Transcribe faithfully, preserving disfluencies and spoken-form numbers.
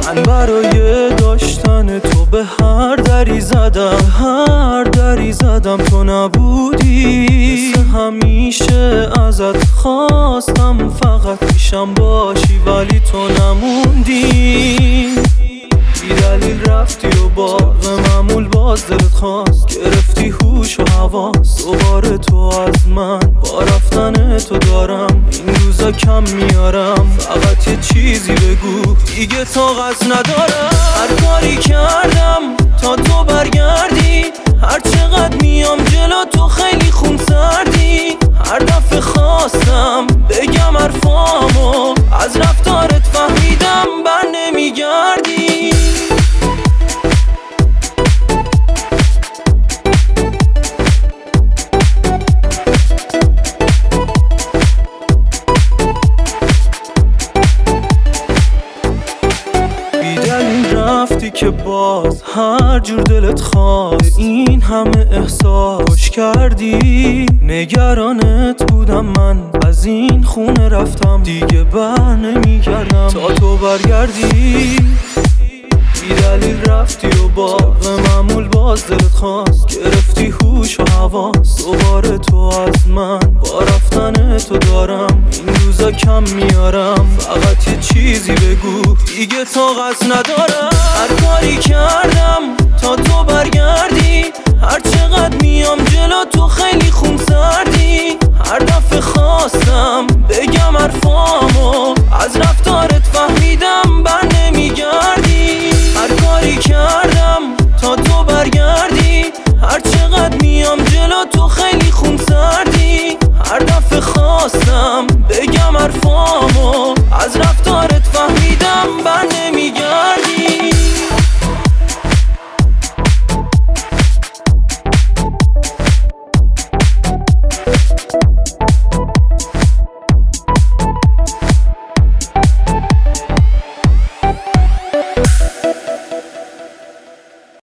من برای داشتن تو به هر دری زدم، هر دری زدم تو نبودی. مثل همیشه ازت خواستم فقط پیشم باشی ولی تو نموندی. بی دلیل رفتی و باغ معمول باز دلت خواست، گرفتی هوش و حواس دوباره تو از من. با رفتن تو دارم این روزا کم میارم، فقط یه چیزی بگو دیگه طاقت ندارم. هر کاری کردم تا تو برگردی، هر چقدر میام جلو تو خیلی خون سردی. هر دفعه خواستم بگم حرفامو، از رفتارت فهمیدم بر نمیگردی. رفتی که باز هر جور دلت خواست این همه احساس خوش کردی. نگرانت بودم من از این خونه رفتم، دیگه بر نمیگردم تا تو برگردی. بی دلیل رفتی و باغ معمول باز دلت خواست، گرفتی هوش و حواس دوباره تو از من. با رفتن تو دارم این روزا کم میارم، فقط یه چیزی بگو دیگه طاقت ندارم. هر کاری کردم تا تو برگردی، هر چقدر میام جلو تو خیلی خون سردی. هر دفعه خواستم بگم حرفامو، از رفتار